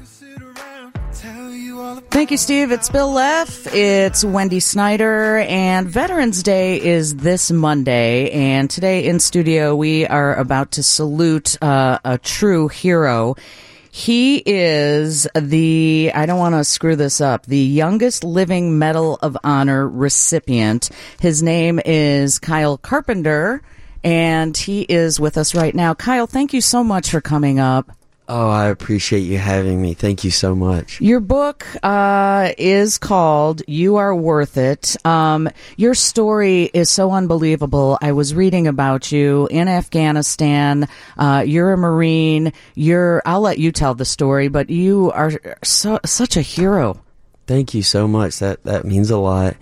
Thank you, Steve. It's Bill Leff. It's Wendy Snyder. And Veterans Day is this Monday. And today in studio, we are about to salute a true hero. He is I don't want to screw this up, the youngest living Medal of Honor recipient. His name is Kyle Carpenter, and he is with us right now. Kyle, thank you so much for coming up. Oh, I appreciate you having me. Thank you so much. Your book is called You Are Worth It. Your story is so unbelievable. I was reading about you in Afghanistan. You're a Marine. I'll let you tell the story, but you are such a hero. Thank you so much. That means a lot.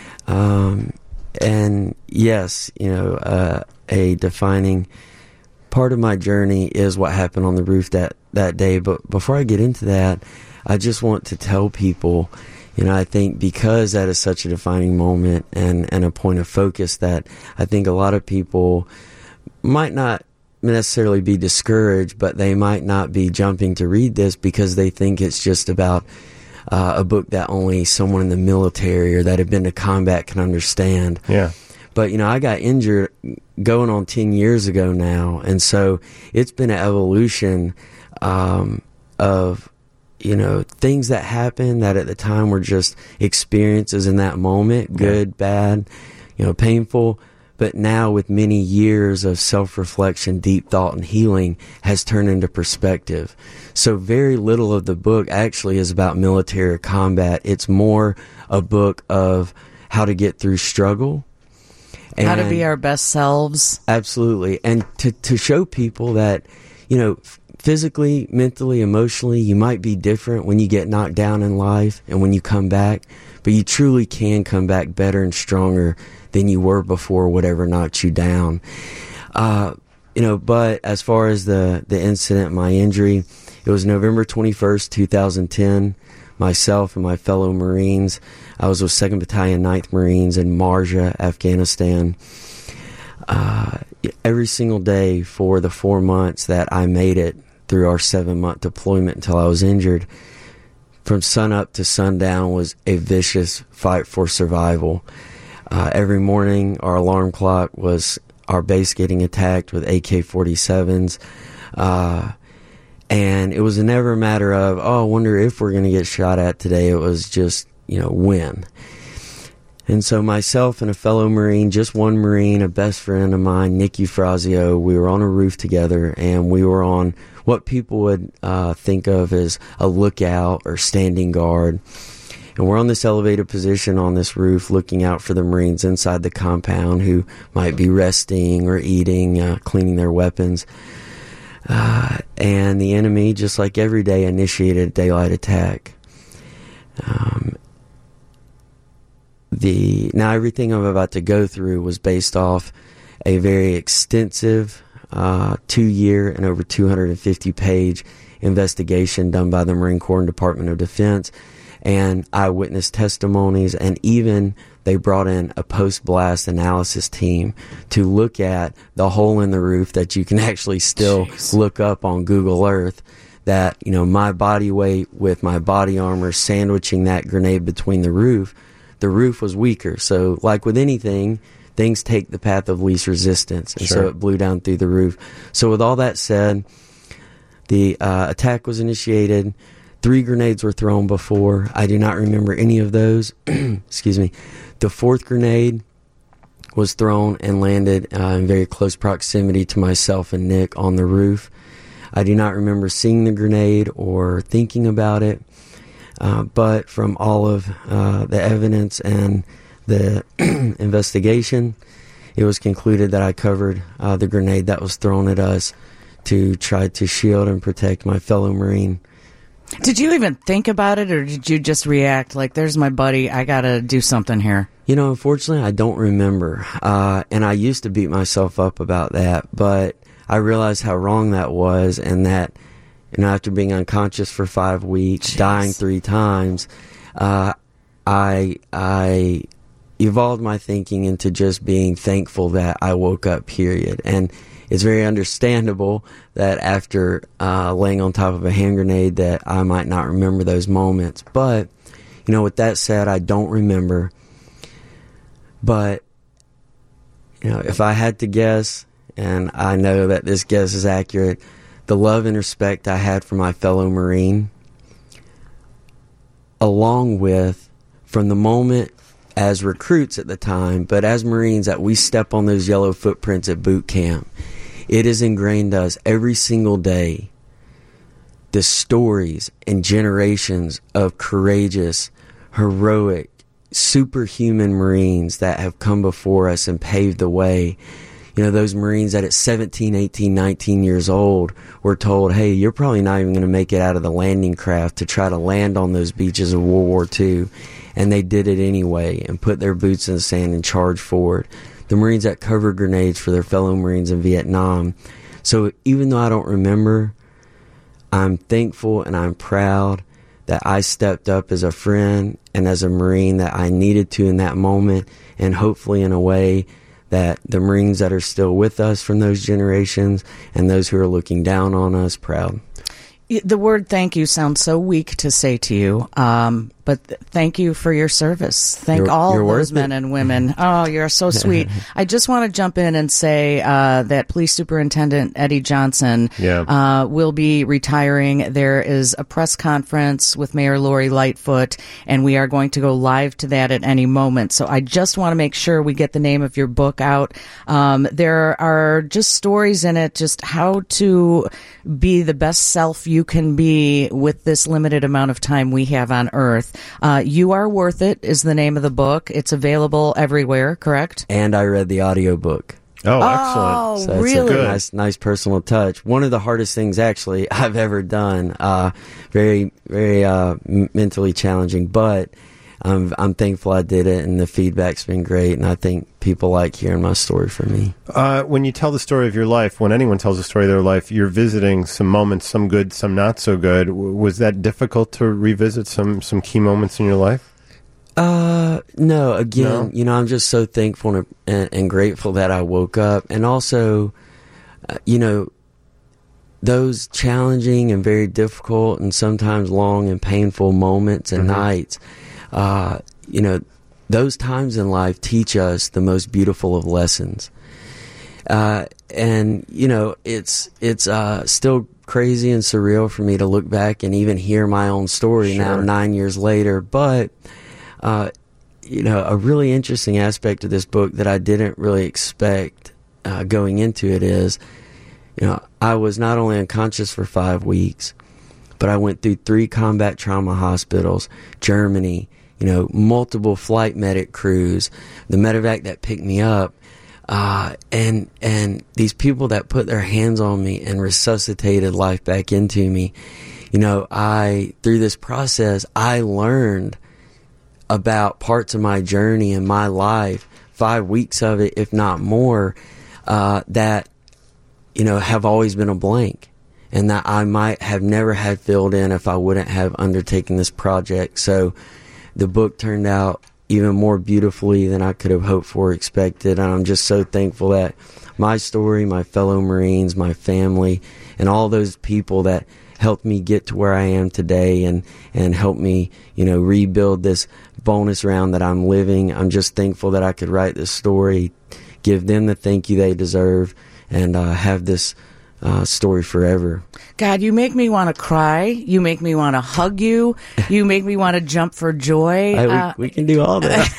And yes, a defining part of my journey is what happened on the roof that day. But before I get into that, I just want to tell people, I think because that is such a defining moment and a point of focus, that I think a lot of people might not necessarily be discouraged, but they might not be jumping to read this because they think it's just about a book that only someone in the military or that had been to combat can understand. Yeah. But, I got injured going on 10 years ago now. And so it's been an evolution of, things that happened that at the time were just experiences in that moment, good, bad, painful. But now with many years of self-reflection, deep thought, and healing has turned into perspective. So very little of the book actually is about military combat. It's more a book of how to get through struggle. How to be our best selves. Absolutely. And to show people that, physically, mentally, emotionally, you might be different when you get knocked down in life and when you come back, but you truly can come back better and stronger than you were before whatever knocked you down. But as far as the incident, my injury, it was November 21st, 2010. Myself and my fellow Marines, I was with 2nd Battalion, 9th Marines in Marja, Afghanistan. Every single day for the 4 months that I made it through our 7-month deployment until I was injured, from sunup to sundown was a vicious fight for survival. Every morning, our alarm clock was our base getting attacked with AK-47s. And it was never a matter of, I wonder if we're going to get shot at today. It was just, when. And so myself and a fellow Marine, just one Marine, a best friend of mine, Nick Eufrazio, we were on a roof together, and we were on what people would think of as a lookout or standing guard. And we're on this elevated position on this roof looking out for the Marines inside the compound who might be resting or eating, cleaning their weapons. And the enemy, just like every day, initiated a daylight attack. Now everything I'm about to go through was based off a very extensive 2-year and over 250-page investigation done by the Marine Corps and Department of Defense, and eyewitness testimonies, and even they brought in a post-blast analysis team to look at the hole in the roof that you can actually still look up on Google Earth, that, my body weight with my body armor sandwiching that grenade between the roof was weaker. So like with anything, things take the path of least resistance, and so it blew down through the roof. So with all that said, the attack was initiated. 3 grenades were thrown before. I do not remember any of those. Excuse me. The 4th grenade was thrown and landed in very close proximity to myself and Nick on the roof. I do not remember seeing the grenade or thinking about it, but from all of the evidence and the investigation, it was concluded that I covered the grenade that was thrown at us to try to shield and protect my fellow Marine. Did you even think about it, or did you just react like, there's my buddy, I gotta do something here? Unfortunately, I don't remember. And I used to beat myself up about that, but I realized how wrong that was, and that, after being unconscious for 5 weeks, dying 3 times, I evolved my thinking into just being thankful that I woke up, period. And it's very understandable that after laying on top of a hand grenade that I might not remember those moments. But, with that said, I don't remember. But, if I had to guess, and I know that this guess is accurate, the love and respect I had for my fellow Marine, along with, from the moment as recruits at the time, but as Marines, that we step on those yellow footprints at boot camp, it is ingrained to us every single day the stories and generations of courageous, heroic, superhuman Marines that have come before us and paved the way. Those Marines that at 17, 18, 19 years old were told, hey, you're probably not even going to make it out of the landing craft to try to land on those beaches of World War II. And they did it anyway and put their boots in the sand and charged forward. The Marines that covered grenades for their fellow Marines in Vietnam. So even though I don't remember, I'm thankful and I'm proud that I stepped up as a friend and as a Marine that I needed to in that moment, and hopefully in a way that the Marines that are still with us from those generations and those who are looking down on us, proud. The word thank you sounds so weak to say to you, but thank you for your service. Thank all those men and women. Oh, you're so sweet. I just want to jump in and say that Police Superintendent Eddie Johnson will be retiring. There is a press conference with Mayor Lori Lightfoot, and we are going to go live to that at any moment. So I just want to make sure we get the name of your book out. There are just stories in it, just how to be the best self you can be with this limited amount of time we have on Earth. You Are Worth It is the name of the book. It's available everywhere, correct? And I read the audiobook. Oh, excellent. So really? It's a nice personal touch. One of the hardest things, actually, I've ever done. Very, very mentally challenging, but I'm thankful I did it, and the feedback's been great, and I think people like hearing my story from me. When you tell the story of your life, when anyone tells the story of their life, you're visiting some moments, some good, some not so good. Was that difficult to revisit some key moments in your life? No. Again, I'm just so thankful and grateful that I woke up. And also, those challenging and very difficult and sometimes long and painful moments and nights, those times in life teach us the most beautiful of lessons. And it's still crazy and surreal for me to look back and even hear my own story now 9 years later. But, a really interesting aspect of this book that I didn't really expect going into it is, I was not only unconscious for 5 weeks, but I went through 3 combat trauma hospitals, Germany, multiple flight medic crews, the medevac that picked me up, and these people that put their hands on me and resuscitated life back into me. Through this process, I learned about parts of my journey and my life, 5 weeks of it, if not more, that, have always been a blank, and that I might have never had filled in if I wouldn't have undertaken this project. So the book turned out even more beautifully than I could have hoped for or expected. And I'm just so thankful that my story, my fellow Marines, my family, and all those people that helped me get to where I am today and helped me, rebuild this bonus round that I'm living. I'm just thankful that I could write this story, give them the thank you they deserve, and have this story forever. God, you make me want to cry. You make me want to hug you. You make me want to jump for joy. We can do all that.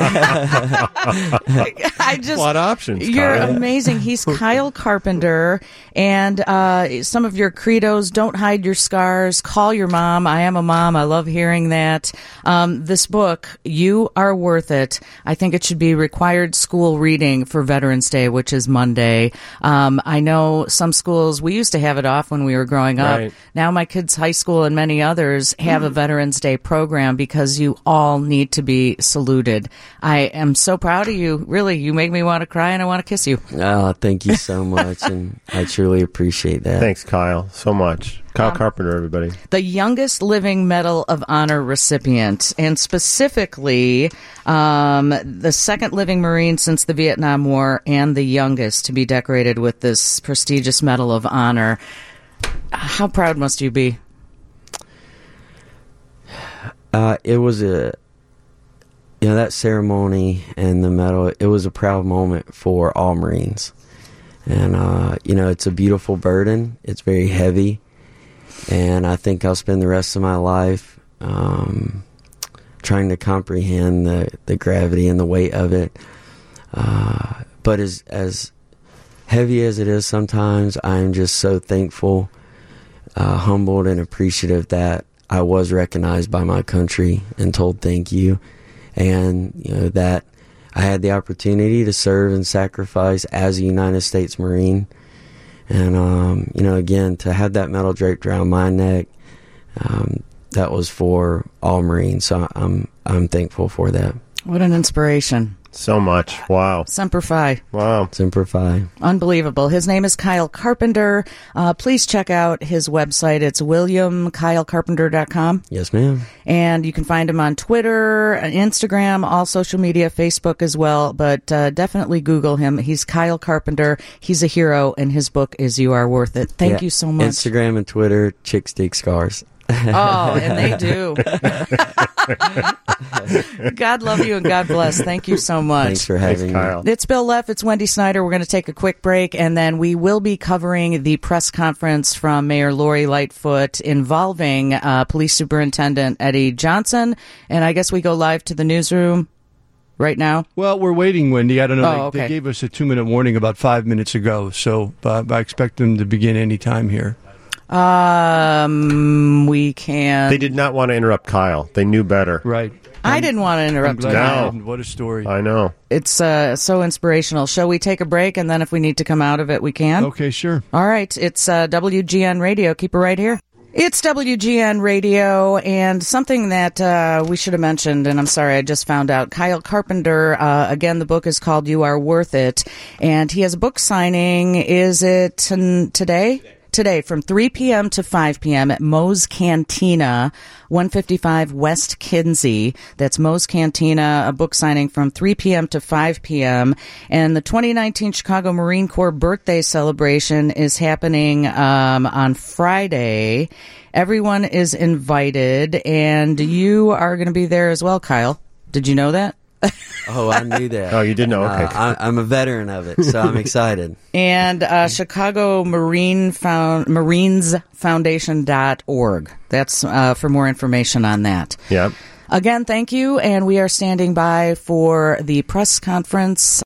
A lot of options. You're Kyle. amazing. He's Kyle Carpenter, and some of your credos: don't hide your scars. Call your mom. I am a mom. I love hearing that. This book, You Are Worth It. I think it should be required school reading for Veterans Day, which is Monday. I know some schools, we used to have it off when we were growing up. Right. Now my kids' high school and many others have a Veterans Day program because you all need to be saluted. I am so proud of you. Really, you make me want to cry and I want to kiss you. Oh, thank you so much, and I truly appreciate that. Thanks, Kyle, so much. Kyle Carpenter, everybody. The youngest living Medal of Honor recipient, and specifically the second living Marine since the Vietnam War and the youngest to be decorated with this prestigious Medal of Honor. How proud must you be? It was that ceremony and the medal, it was a proud moment for all Marines. And, it's a beautiful burden. It's very heavy. And I think I'll spend the rest of my life trying to comprehend the gravity and the weight of it. But as heavy as it is sometimes, I'm just so thankful, humbled, and appreciative that I was recognized by my country and told thank you. And, that I had the opportunity to serve and sacrifice as a United States Marine. And, again, to have that medal draped around my neck, that was for all Marines. So I'm thankful for that. What an inspiration. So much. Wow. Semper Fi. Wow. Semper Fi. Unbelievable. His name is Kyle Carpenter. Please check out his website. It's williamkylecarpenter.com. Yes, ma'am. And you can find him on Twitter, Instagram, all social media, Facebook as well. But definitely Google him. He's Kyle Carpenter. He's a hero, and his book is You Are Worth It. Thank you so much. Instagram and Twitter, Chicks Dig Scars. Oh, and they do. God love you and God bless. Thank you so much. Thanks for having me. Kyle. It's Bill Leff. It's Wendy Snyder. We're going to take a quick break, and then we will be covering the press conference from Mayor Lori Lightfoot involving Police Superintendent Eddie Johnson. And I guess we go live to the newsroom right now. Well, we're waiting, Wendy. I don't know. Okay. They gave us a 2-minute warning about 5 minutes ago, so I expect them to begin any time here. We can. They did not want to interrupt Kyle. They knew better. Right. I didn't want to interrupt I'm glad Kyle. you didn't. What a story. I know. It's so inspirational. Shall we take a break, and then if we need to come out of it, we can? Okay, sure. All right. It's WGN Radio. Keep it right here. It's WGN Radio, and something that we should have mentioned, and I'm sorry, I just found out. Kyle Carpenter, again, the book is called You Are Worth It, and he has a book signing. Is it today? Today, from 3 p.m. to 5 p.m. at Moe's Cantina, 155 West Kinsey. That's Moe's Cantina, a book signing from 3 p.m. to 5 p.m. And the 2019 Chicago Marine Corps birthday celebration is happening on Friday. Everyone is invited, and you are going to be there as well, Kyle. Did you know that? Oh, I knew that. Oh, you did know? Okay. I'm a veteran of it, so I'm excited. And Chicago Marines Foundation.org. That's for more information on that. Yeah. Again, thank you, and we are standing by for the press conference.